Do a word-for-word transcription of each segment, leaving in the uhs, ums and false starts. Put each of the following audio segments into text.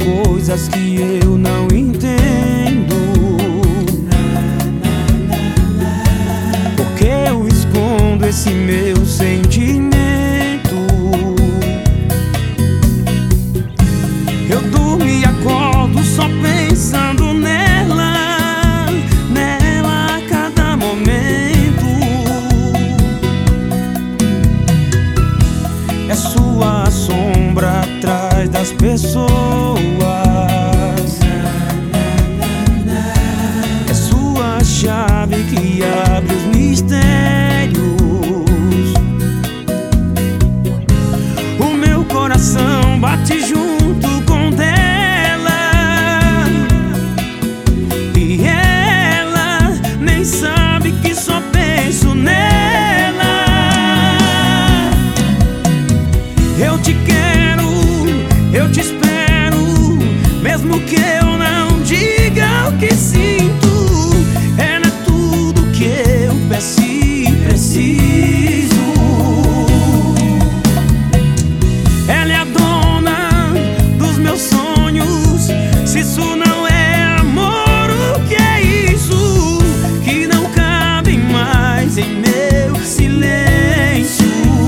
coisas que eu não entendo. Porque eu escondo esse meu sentimento. Eu durmo e acordo só pensando nela, nela a cada momento. É sua sombra atrás das pessoas, é sua chave que abre os mistérios. O meu coração bate junto com dela, e ela nem sabe que só penso nela. Eu te quero, eu te espero, mesmo que eu não diga o que sinto. Ela é tudo que eu peço e preciso. Ela é a dona dos meus sonhos. Se isso não é amor, o que é isso? Que não cabe mais em meu silêncio.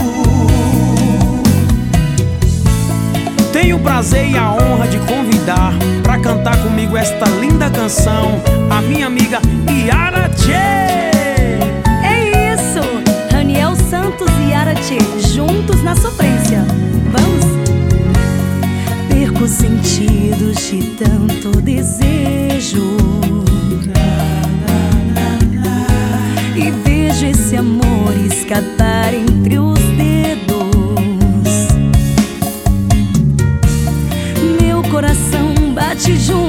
Tenho o prazer e a honra de convidar pra cantar comigo esta linda canção a minha amiga Yara Tchê. É isso! Raniel Santos e Yara Tchê, juntos na sofrência. Vamos! Perco os sentidos de tanto desejo e vejo esse amor escapar entre os dedos. Meu coração bate junto